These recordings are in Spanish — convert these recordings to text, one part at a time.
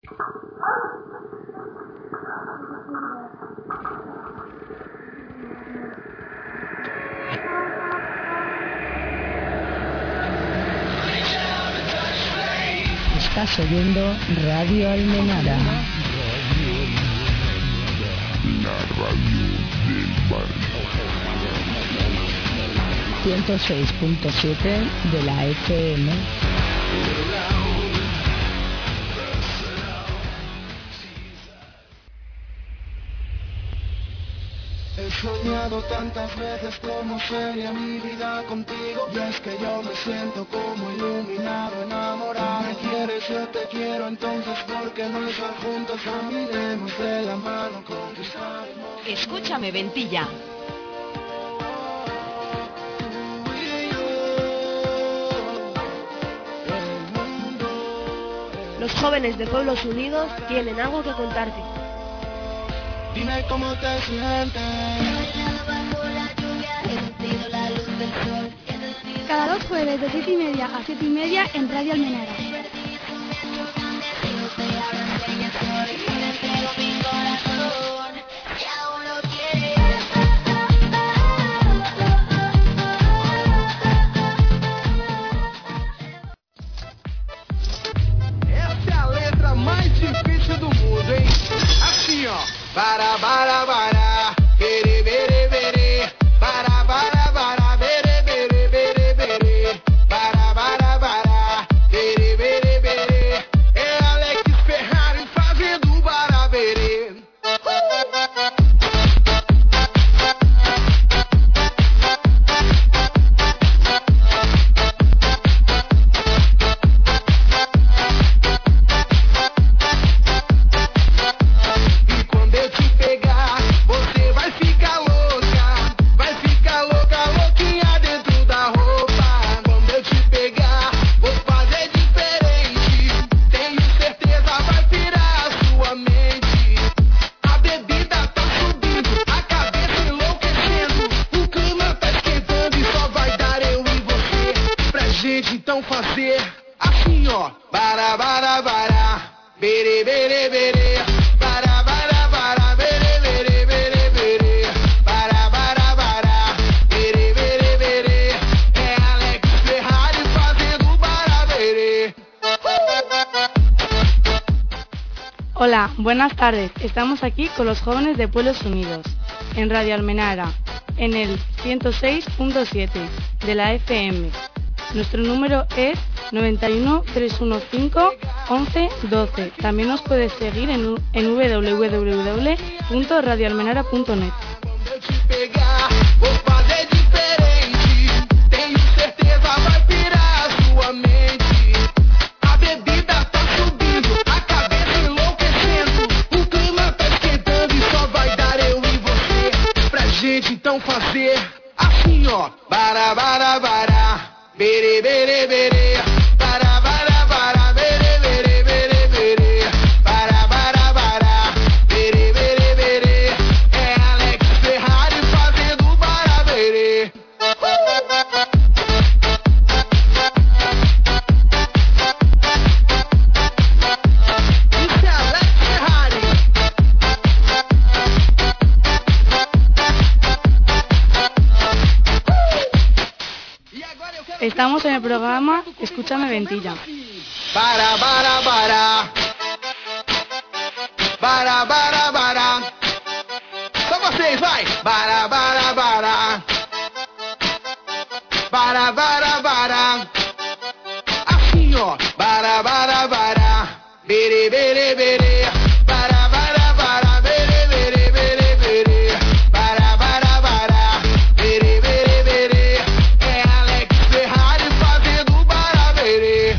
Estás oyendo Radio Almenara. La radio del barrio. 106.7 de la FM. He soñado tantas veces cómo sería mi vida contigo. Y es que yo me siento como iluminado, enamorado. Me quieres, yo te quiero, entonces ¿por qué no estar juntos? Caminemos de la mano, conquistaremos. Escúchame, Ventilla. Los jóvenes de Pueblos Unidos tienen algo que contarte. Dime cómo te sientes. Cada 2 jueves de 7:30 a 7:30 en Radio Almenara. Essa é a letra mais difícil do mundo, hein? Assim, ó. Bara, bara, bara. Bere, bere, bere. Bara, bara, bara. Bere, bere, bere, bere. Bara, bara, bara. Bere, bere, bere. É Alex Ferrari fazendo baraberê. E quando eu te pegar, você vai ficar louca. Vai ficar louca, louquinha dentro da roupa. Quando eu te pegar, vou fazer diferente. Tenho certeza vai pirar a sua mente. A bebida tá subindo, a cabeça enlouquecendo. O clima tá esquentando e só vai dar eu e você. Pra gente então fazer assim, ó. Bara, bara, bara. Bere, bere, bere. Bara, bara, bara. Bere, bere, bere, bere. Bara, bara, bara. Bere, bere, bere. É Alex Ferrari fazendo baraberê. Hola, buenas tardes. Estamos aquí con los jóvenes de Pueblos Unidos, en Radio Almenara, en el 106.7 de la FM. Nuestro número es 91 315 11 12. También nos puedes seguir en www.radioalmenara.net. Quando eu te pegar, vou fazer diferente. Tenho certeza vai pirar a sua mente. A bebida tá subindo, a cabeça enlouquecendo. O clima tá esquentando e só vai dar eu e você. Pra gente então fazer assim, ó. Bara, bara, bara. Bere, bere, bere. Bara, bara, bara. Bere, bere, bere, bere. Bara, bara, bara. Bere, bere, bere. É Alex Ferrari fazendo baraberê. Isso é Alex Ferrari. E agora eu quero Estamos en el programa Escúchame, Ventilla. Bara, bara, bara. Bara, bara, bara. Só vocês, vai. Bara, bara, bara. Bara, bara, bara. Assim, ó. Bara, bara, bara. Bere, bere, bere. Bara, bara, bara. Bere, bere, bere, bere. Bara, bara, bara. Bere, bere, bere. É Alex Ferrari fazendo baraberê.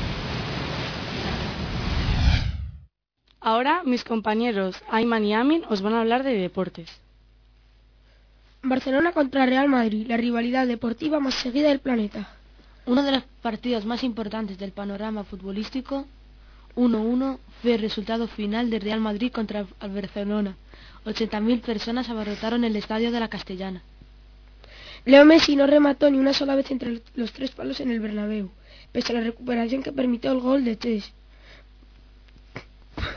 Ahora mis compañeros Ayman y Amin os van a hablar de deportes. Barcelona contra Real Madrid, la rivalidad deportiva más seguida del planeta. Uno de los partidos más importantes del panorama futbolístico, 1-1, fue el resultado final del Real Madrid contra el Barcelona. 80.000 personas abarrotaron el estadio de la Castellana. Leo Messi no remató ni una sola vez entre los 3 palos en el Bernabéu, pese a la recuperación que permitió el gol de Chess.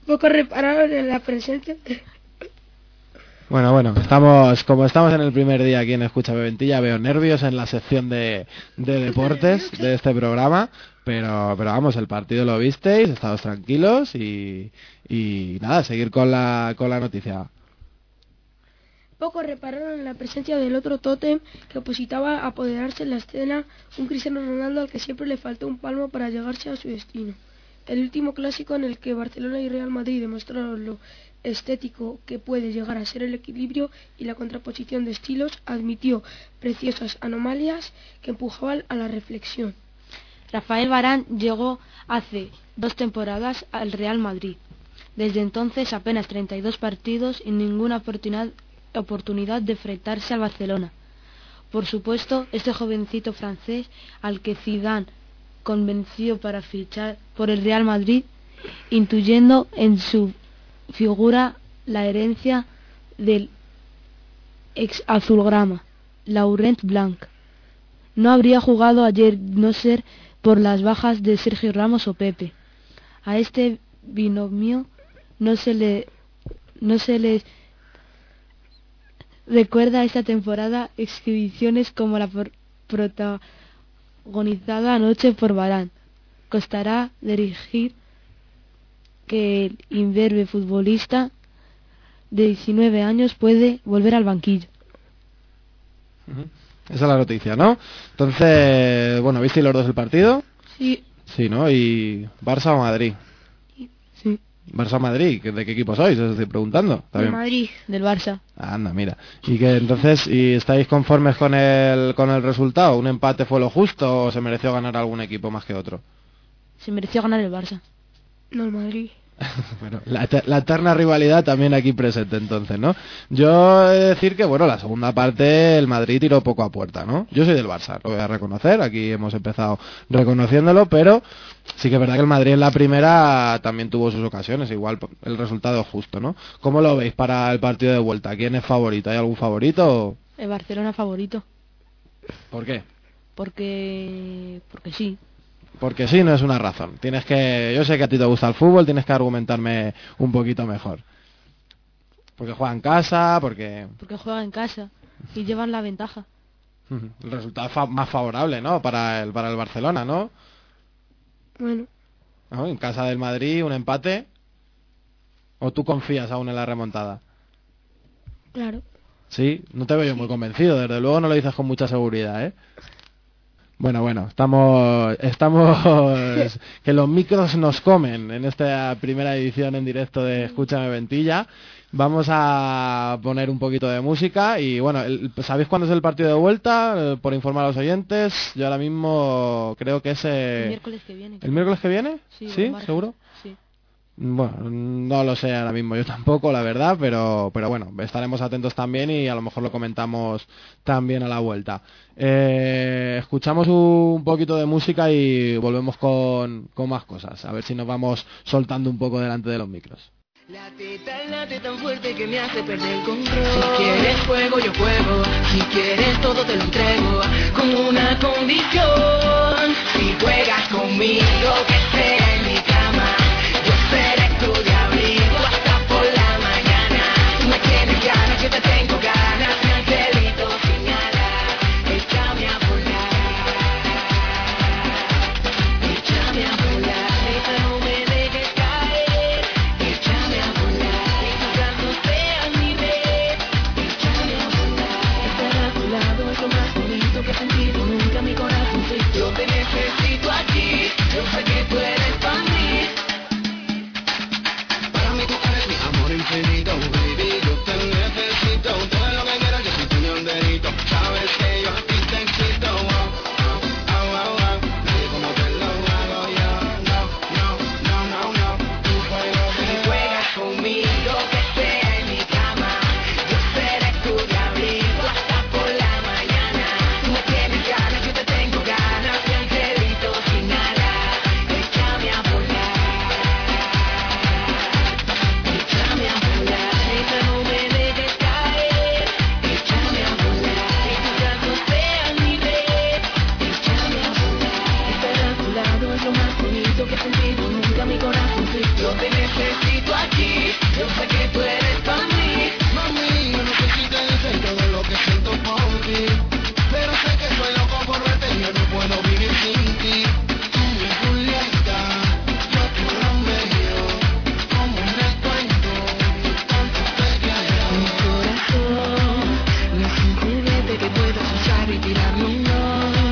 Pocos repararon en la presencia... Bueno, como estamos en el primer día aquí en Escúchame Ventilla, veo nervios en la sección de deportes de este programa, pero vamos, el partido lo visteis, estáis tranquilos y nada, seguir con la noticia. Pocos repararon en la presencia del otro tótem que opositaba a apoderarse en la escena, un Cristiano Ronaldo al que siempre le faltó un palmo para llegarse a su destino. El último clásico en el que Barcelona y Real Madrid demostraron lo estético que puede llegar a ser el equilibrio y la contraposición de estilos, admitió preciosas anomalías que empujaban a la reflexión. Rafael Varane llegó hace 2 temporadas al Real Madrid. Desde entonces apenas 32 partidos y ninguna oportunidad de enfrentarse al Barcelona. Por supuesto, este jovencito francés al que Zidane convenció para fichar por el Real Madrid, intuyendo en su figura la herencia del ex azulgrana, Laurent Blanc. No habría jugado ayer no ser por las bajas de Sergio Ramos o Pepe. A este binomio no se les recuerda esta temporada exhibiciones como la protagonizada anoche por Varane. Costará dirigir que el imberbe futbolista de 19 años puede volver al banquillo. Esa es la noticia, ¿no? Entonces, bueno, ¿visteis los dos el partido? Sí. Sí, ¿no? ¿Y Barça o Madrid? Sí. Barça o Madrid, ¿de qué equipo sois? Os estoy preguntando. De Madrid. Del Barça. Anda, mira. ¿Y que entonces, y estáis conformes con el resultado? ¿Un empate fue lo justo o se mereció ganar algún equipo más que otro? Se mereció ganar el Barça. No el Madrid. Bueno, la eterna rivalidad también aquí presente entonces, ¿no? Yo he de decir que, bueno, la segunda parte el Madrid tiró poco a puerta, ¿no? Yo soy del Barça, lo voy a reconocer, aquí hemos empezado reconociéndolo, pero sí que es verdad que el Madrid en la primera también tuvo sus ocasiones, igual el resultado es justo, ¿no? ¿Cómo lo veis para el partido de vuelta? ¿Quién es favorito? ¿Hay algún favorito? El Barcelona favorito. ¿Por qué? Porque sí. Porque sí, no es una razón. Yo sé que a ti te gusta el fútbol, tienes que argumentarme un poquito mejor. Porque juega en casa, porque juega en casa y llevan la ventaja. El resultado es más favorable, ¿no? Para el Barcelona, ¿no? Bueno. ¿No? En casa del Madrid, un empate. ¿O tú confías aún en la remontada? Claro. Sí, no te veo yo muy convencido, desde luego no lo dices con mucha seguridad, ¿eh? Bueno, estamos que los micros nos comen en esta primera edición en directo de Escúchame Ventilla. Vamos a poner un poquito de música y bueno, ¿sabéis cuándo es el partido de vuelta? Por informar a los oyentes, yo ahora mismo creo que es... El miércoles que viene. ¿El miércoles que viene? Sí, ¿Seguro? Sí. Bueno, no lo sé ahora mismo yo tampoco, la verdad, pero bueno, estaremos atentos también y a lo mejor lo comentamos también a la vuelta. Escuchamos un poquito de música y volvemos con más cosas, a ver si nos vamos soltando un poco delante de los micros. Late tan fuerte que me hace perder el control. Si quieres fuego, yo juego. Si quieres todo, te lo entrego. Con una condición. Si juegas conmigo, que sea en mi cama. Yo seré tu diablito hasta por la mañana. Tú me tienes ganas, yo te tengo ganas. Mi angelito sin alas, échame a volar. Échame a volar, no me dejes caer. Échame a volar, y tus brazos sean mi red. Échame a volar, estar a tu lado es lo más bonito que he sentido nunca mi corazoncito. Yo te necesito aquí, yo sé que tú eres para mí. Infinito, baby, yo te necesito. Todo lo que quieras, yo soy tu ñonderito. Sabes que yo a ti te excito. Nadie como te lo hago yo. No. Tu juego, si juegas conmigo, que sea en mi cama. Yo seré tu diablito hasta por la mañana. Tú me tienes ganas, yo te tengo ganas. Mi angelito sin alas, échame a volar. Échame a volar, no me dejes caer. Échame a volar, y tus brazos sean mi red. Échame a volar, estar a tu lado es lo más bonito que he sentido nunca mi corazoncito. Yo te necesito aquí. Yo sé que tú eres para mí. Mami, yo no sé si te dicen todo lo que siento por ti, pero sé que soy loco por verte y yo no puedo vivir sin ti. Tú mi Julieta, yo tu Romeo, como un descuento, tanto te quiero. Mi corazón no es un juguete que puedas usar y tirarlo, no.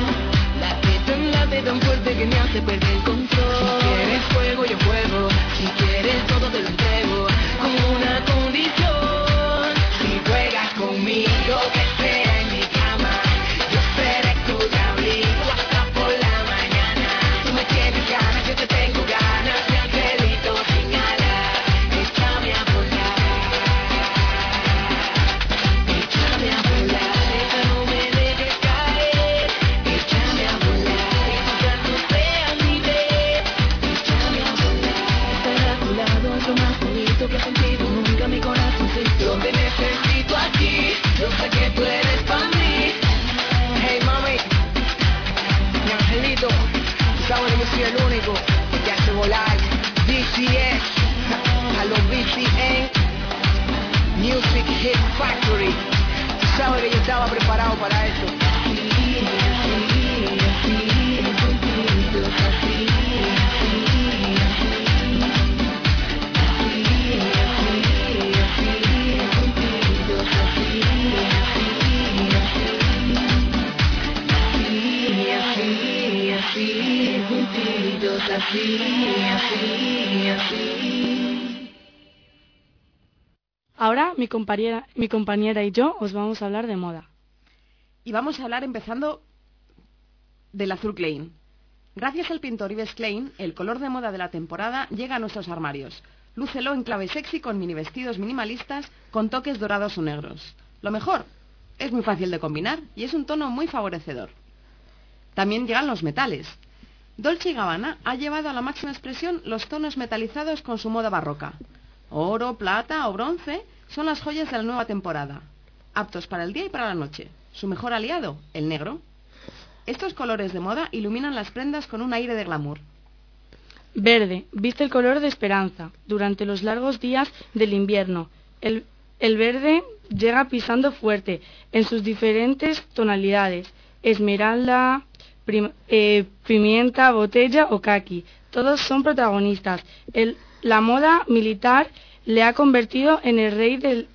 Late tan fuerte que me hace perder el control. Si quieres fuego, yo juego. Si quieres todo te lo entrego, con una condición. Si juegas conmigo, que sea en mi cama, yo seré tu abrigo hasta por la mañana. Tú me tienes ganas, yo te tengo ganas. Mi angelito sin alas, échame a volar. Échame a volar, no me dejes caer. Échame a volar. Lo más bonito que he sentido nunca mi corazoncito. Te necesito aquí, yo sé que tú eres para mí. Hey mami, mi angelito, tú sabes que yo soy el único que te hace volar. BCS, a los BCN, Music Hit Factory. Tú sabes que yo estaba preparado para esto. Ahora mi compañera y yo os vamos a hablar de moda. Y vamos a hablar empezando del azul Klein. Gracias al pintor Yves Klein, el color de moda de la temporada llega a nuestros armarios. Lúcelo en clave sexy con mini vestidos minimalistas con toques dorados o negros. Lo mejor, es muy fácil de combinar y es un tono muy favorecedor. También llegan los metales. Dolce & Gabbana ha llevado a la máxima expresión los tonos metalizados con su moda barroca. Oro, plata o bronce son las joyas de la nueva temporada, aptos para el día y para la noche. Su mejor aliado, el negro. Estos colores de moda iluminan las prendas con un aire de glamour. Verde, viste el color de esperanza. Durante los largos días del invierno, el verde llega pisando fuerte en sus diferentes tonalidades. Esmeralda, pimienta, botella o caqui. Todos son protagonistas. La moda militar le ha convertido en el rey del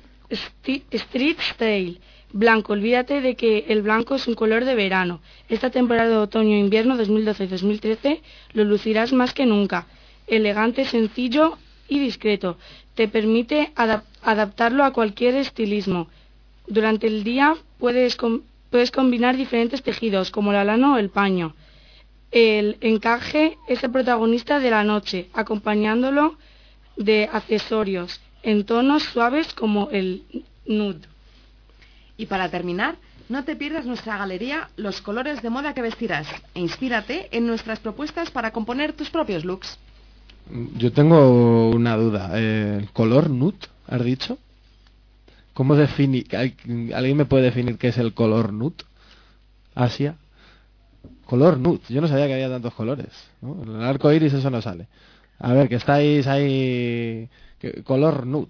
street style. Blanco, olvídate de que el blanco es un color de verano. Esta temporada de otoño-invierno 2012-2013 lo lucirás más que nunca. Elegante, sencillo y discreto. Te permite adaptarlo a cualquier estilismo. Durante el día puedes combinar diferentes tejidos, como la lana o el paño. El encaje es el protagonista de la noche, acompañándolo de accesorios en tonos suaves como el nude. Y para terminar, no te pierdas nuestra galería Los colores de moda que vestirás e inspírate en nuestras propuestas para componer tus propios looks. Yo tengo una duda. ¿El color nude, has dicho? ¿Cómo ¿Alguien me puede definir qué es el color nude? Asia. Color nude. Yo no sabía que había tantos colores, ¿no? En el arco iris eso no sale. A ver, que estáis ahí... Color nude.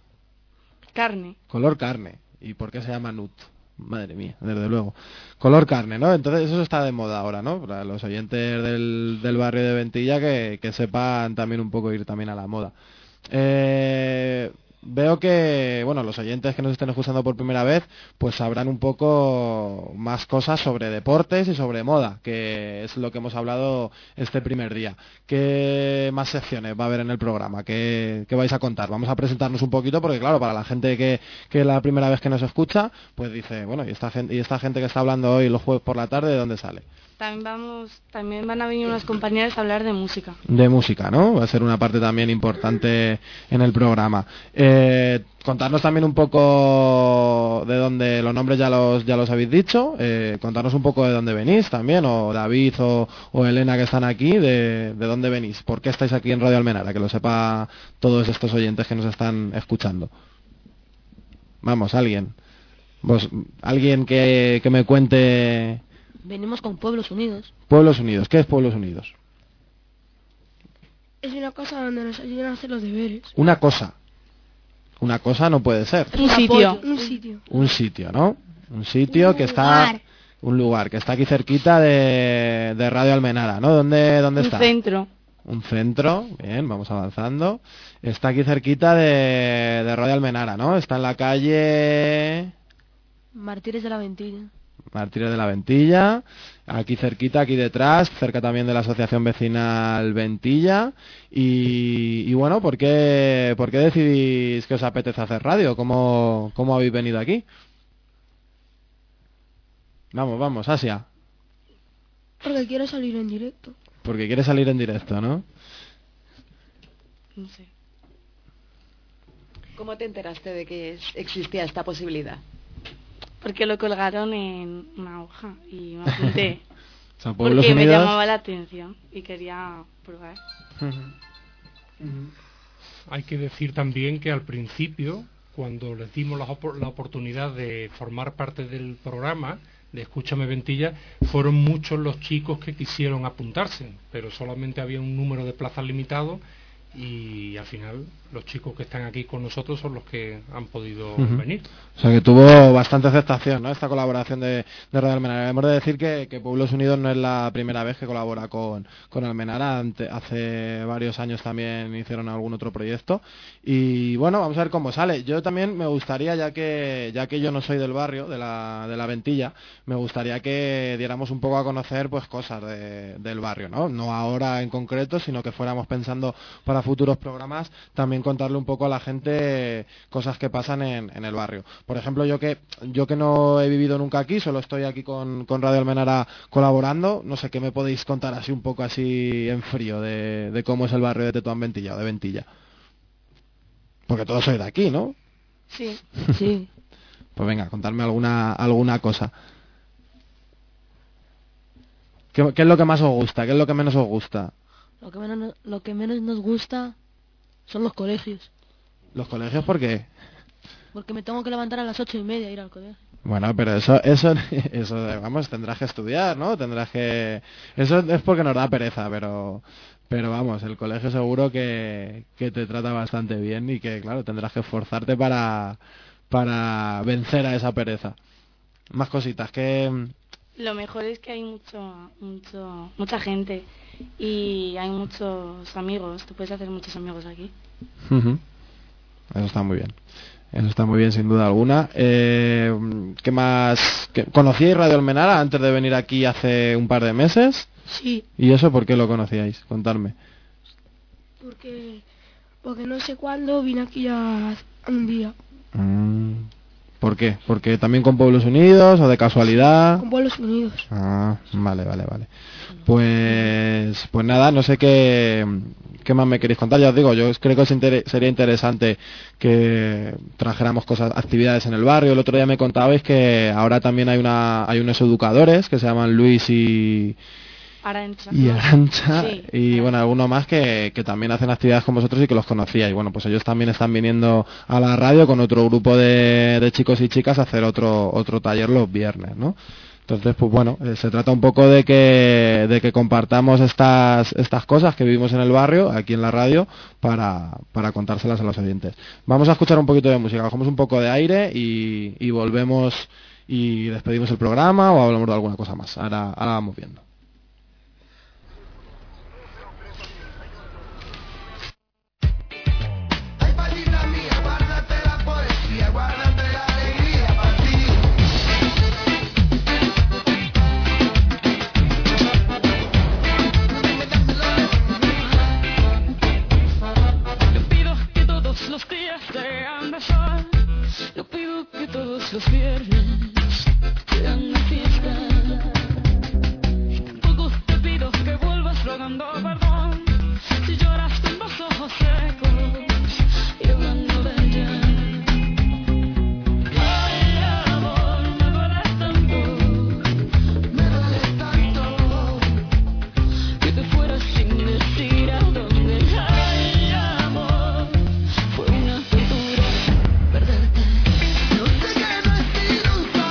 Carne. Color carne. ¿Y por qué se llama nude? Madre mía, desde luego. Color carne, ¿no? Entonces eso está de moda ahora, ¿no? Para los oyentes del barrio de Ventilla que sepan también un poco ir también a la moda. Veo que, bueno, los oyentes que nos estén escuchando por primera vez, pues sabrán un poco más cosas sobre deportes y sobre moda, que es lo que hemos hablado este primer día. ¿Qué más secciones va a haber en el programa? ¿Qué vais a contar? Vamos a presentarnos un poquito, porque claro, para la gente que es la primera vez que nos escucha, pues dice, bueno, ¿y esta gente que está hablando hoy los jueves por la tarde, de dónde sale? También van a venir unas compañeras a hablar de música. De música, ¿no? Va a ser una parte también importante en el programa. Contarnos también un poco de dónde, los nombres ya los habéis dicho, contarnos un poco de dónde venís también, o David o Elena que están aquí, de dónde venís, por qué estáis aquí en Radio Almenara, que lo sepa todos estos oyentes que nos están escuchando. Vamos, alguien que me cuente. Venimos con Pueblos Unidos. Pueblos Unidos, ¿qué es Pueblos Unidos? Es una cosa donde nos ayudan a hacer los deberes. Una cosa. Una cosa no puede ser. Un sitio. Un sitio. Un sitio, ¿no? Un sitio que está... Un lugar que está aquí cerquita de Radio Almenara, ¿no? ¿Dónde está? Un centro. Un centro, bien, vamos avanzando. Está aquí cerquita de Radio Almenara, ¿no? Está en la calle... Martínez de la Ventilla. Martínez de la Ventilla, aquí cerquita, aquí detrás, cerca también de la Asociación Vecinal Ventilla. Y bueno, ¿por qué decidís que os apetece hacer radio? ¿Cómo habéis venido aquí? Vamos, Asia. Porque quiero salir en directo. Porque quieres salir en directo, ¿no? No sé. ¿Cómo te enteraste de que existía esta posibilidad? Porque lo colgaron en una hoja y me apunté. O sea, Pueblos porque me Unidos... llamaba la atención y quería probar. Hay que decir también que al principio, cuando les dimos la oportunidad de formar parte del programa de Escúchame Ventilla, fueron muchos los chicos que quisieron apuntarse, pero solamente había un número de plazas limitado y al final los chicos que están aquí con nosotros son los que han podido venir. O sea que tuvo bastante aceptación, ¿no?, esta colaboración de Radio Almenara. Hemos de decir que Pueblos Unidos no es la primera vez que colabora con Almenara. Hace varios años también hicieron algún otro proyecto. Y bueno, vamos a ver cómo sale. Yo también me gustaría, ya que yo no soy del barrio, de la Ventilla, me gustaría que diéramos un poco a conocer pues cosas del barrio, ¿no? No ahora en concreto, sino que fuéramos pensando para futuros programas también contarle un poco a la gente cosas que pasan en el barrio. Por ejemplo, yo que no he vivido nunca aquí, solo estoy aquí con Radio Almenara colaborando, no sé qué me podéis contar así un poco así en frío de cómo es el barrio de Tetuán Ventilla o de Ventilla. Porque todos sois de aquí, ¿no? Sí. Sí. Pues venga, contadme alguna cosa. ¿Qué es lo que más os gusta? ¿Qué es lo que menos os gusta? Lo que menos nos gusta son los colegios. ¿Los colegios por qué? Porque me tengo que levantar a las 8:30 e ir al colegio. Bueno, pero eso, vamos, tendrás que estudiar, ¿no? Eso es porque nos da pereza, pero vamos, el colegio seguro que te trata bastante bien y que, claro, tendrás que esforzarte para vencer a esa pereza. Más cositas que... Lo mejor es que hay mucha gente y hay muchos amigos. Tú puedes hacer muchos amigos aquí. Eso está muy bien. Eso está muy bien, sin duda alguna. ¿Qué más? ¿Conocíais Radio Almenara antes de venir aquí hace un par de meses? Sí. ¿Y eso por qué lo conocíais? Contadme. Porque no sé cuándo vine aquí un día. ¿Por qué? ¿Porque también con Pueblos Unidos o de casualidad? Con Pueblos Unidos. Ah, vale. Pues nada, no sé qué más me queréis contar. Ya os digo, yo creo que sería interesante que trajéramos actividades en el barrio. El otro día me contabais que ahora también hay unos educadores que se llaman Luis y Arantxa, sí. Y bueno, alguno más que también hacen actividades con vosotros y que los conocía. Y bueno, pues ellos también están viniendo a la radio con otro grupo de chicos y chicas a hacer otro taller los viernes, ¿no? Entonces, pues bueno, se trata un poco de que compartamos estas cosas que vivimos en el barrio, aquí en la radio, para contárselas a los oyentes. Vamos a escuchar un poquito de música, cogemos un poco de aire y volvemos y despedimos el programa o hablamos de alguna cosa más. Ahora vamos viendo. Yo pido que todos los viernes sean una fiesta. Poco te pido que vuelvas rogando perdón si lloras con los ojos secos y hablando de ella. Ay, amor, me dueles tanto que te fueras sin decir a dónde. Ay, amor, fue una tortura perderte. No sé qué no he sido un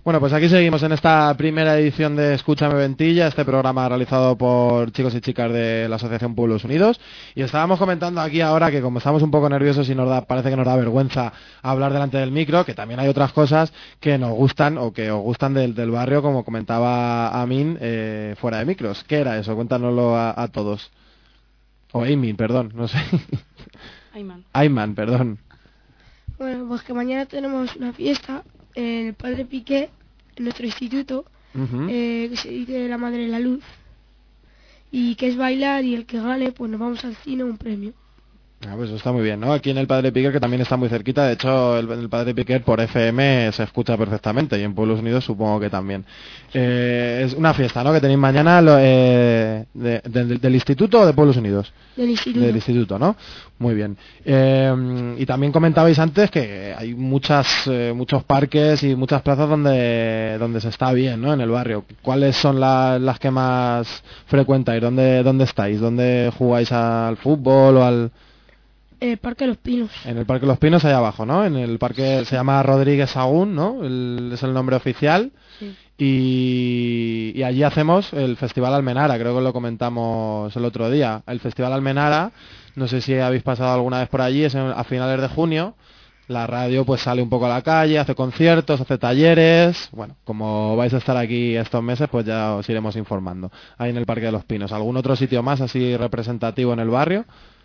Bueno, pues aquí seguimos en esta primera edición de Escúchame Ventilla, este programa realizado por chicos y chicas de la Asociación Pueblos Unidos. Y estábamos comentando aquí ahora que como estamos un poco nerviosos y parece que nos da vergüenza hablar delante del micro, que también hay otras cosas que nos gustan o que os gustan del barrio, como comentaba Amin fuera de micros. ¿Qué era eso? Cuéntanoslo a todos. O Amy, perdón, no sé. Ayman, perdón. Bueno, pues que mañana tenemos una fiesta en el Padre Piqué, en nuestro instituto, que se dice La Madre de la Luz, y que es bailar, y el que gane, pues nos vamos al cine, un premio. Pues eso está muy bien, ¿no? Aquí en el Padre Piquer, que también está muy cerquita, de hecho el Padre Piquer por FM se escucha perfectamente y en Pueblos Unidos supongo que también. Es una fiesta, ¿no? Que tenéis mañana del Instituto o de Pueblos Unidos. Del Instituto. Del Instituto, ¿no? Muy bien. Y también comentabais antes que hay muchos parques y muchas plazas donde se está bien, ¿no? En el barrio. ¿Cuáles son las que más frecuentáis? ¿Dónde estáis? ¿Dónde jugáis al fútbol o al...? El Parque de los Pinos. En el Parque de los Pinos, allá abajo, ¿no? En el parque se llama Rodríguez Sagún, ¿no? Es el nombre oficial. Sí. Y allí hacemos el Festival Almenara, creo que lo comentamos el otro día. El Festival Almenara, no sé si habéis pasado alguna vez por allí, es a finales de junio. La radio pues sale un poco a la calle, hace conciertos, hace talleres. Bueno, como vais a estar aquí estos meses, pues ya os iremos informando. Ahí en el Parque de los Pinos. ¿Algún otro sitio más así representativo en el barrio?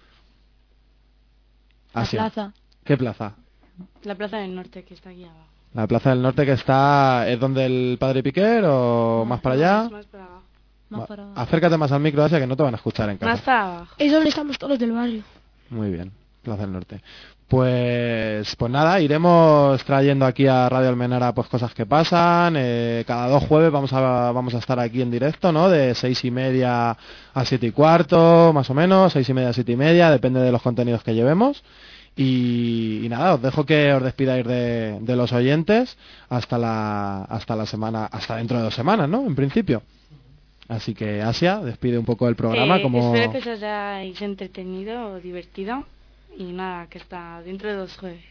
La plaza. ¿Qué plaza? La Plaza del Norte, que está aquí abajo. La Plaza del Norte que está... ¿Es donde el Padre Piquer o más para allá? Más para abajo. Para abajo. Acércate más al micro, Asia, que no te van a escuchar en casa. Más para abajo. Es donde estamos todos del barrio. Muy bien, Plaza del Norte. Pues nada, iremos trayendo aquí a Radio Almenara pues cosas que pasan. Cada 2 jueves vamos a estar aquí en directo, ¿no? De 6:30 a 7:15, más o menos, 6:30 a 7:30, depende de los contenidos que llevemos. Y nada, os dejo que os despidáis de los oyentes hasta la semana, hasta dentro de 2 semanas, ¿no? En principio. Así que Asia, despide un poco el programa. Espero que os hayáis entretenido o divertido. Y nada, que está dentro de 2 jueves.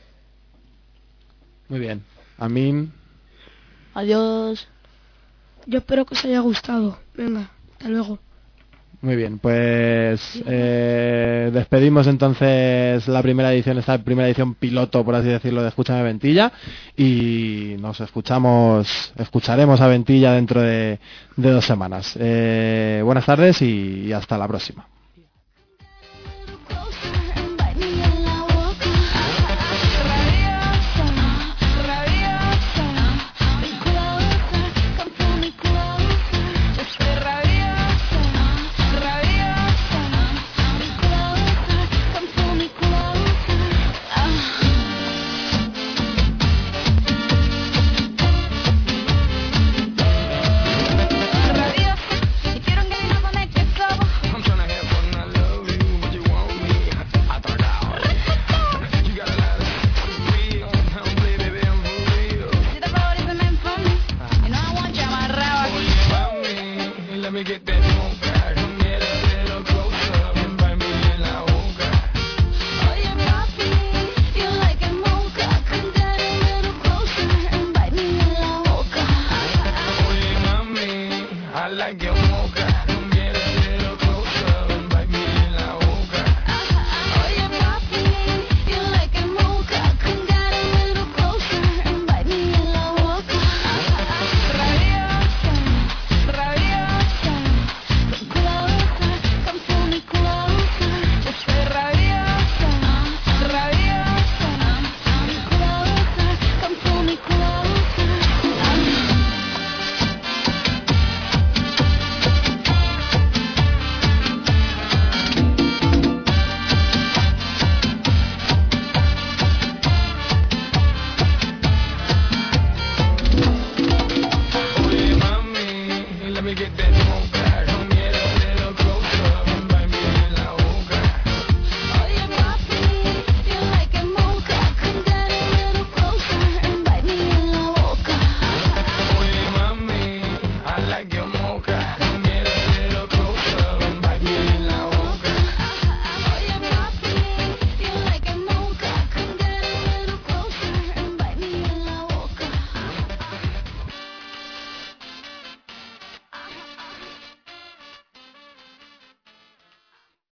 Muy bien. Amin. Adiós. Yo espero que os haya gustado. Venga, hasta luego. Muy bien, pues despedimos entonces esta primera edición piloto, por así decirlo, de Escúchame Ventilla, y nos escucharemos a Ventilla dentro de 2 semanas. Buenas tardes y hasta la próxima.